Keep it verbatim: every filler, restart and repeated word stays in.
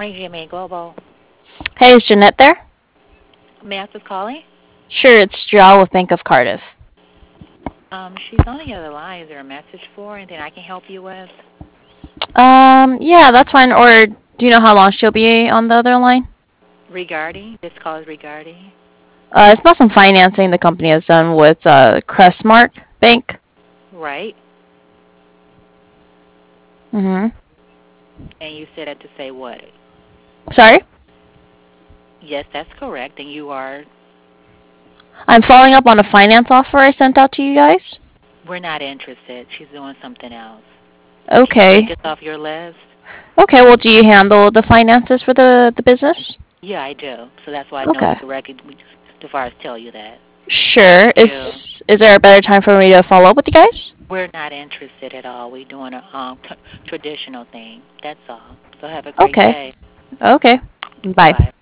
morning, Jimmy Global. Hey, is Jeanette there? May I ask who's calling? Sure, it's Joelle with Bank of Cardiff. Um, she's on the other line. Is there a message for her? Anything I can help you with? Um, yeah, that's fine. Or do you know how long she'll be on the other line? Regarding? This call is regarding? Uh, it's about some financing the company has done with uh, Crestmark Bank. Right. Mm-hmm. And you said that to say what? Sorry? Yes, that's correct. And you are, I'm following up on a finance offer I sent out to you guys. we're not interested. She's doing something else. Can you take Okay. us off your list? Okay, well, do you handle the finances for the, the business? Yeah, I do. So that's why I know Okay. to correct to far as tell you that. Sure. Thank you. Is is there a better time for me to follow up with you guys? We're not interested at all. We're doing a um, t- traditional thing. That's all. So have a great Okay. day. Okay. Bye Bye. bye.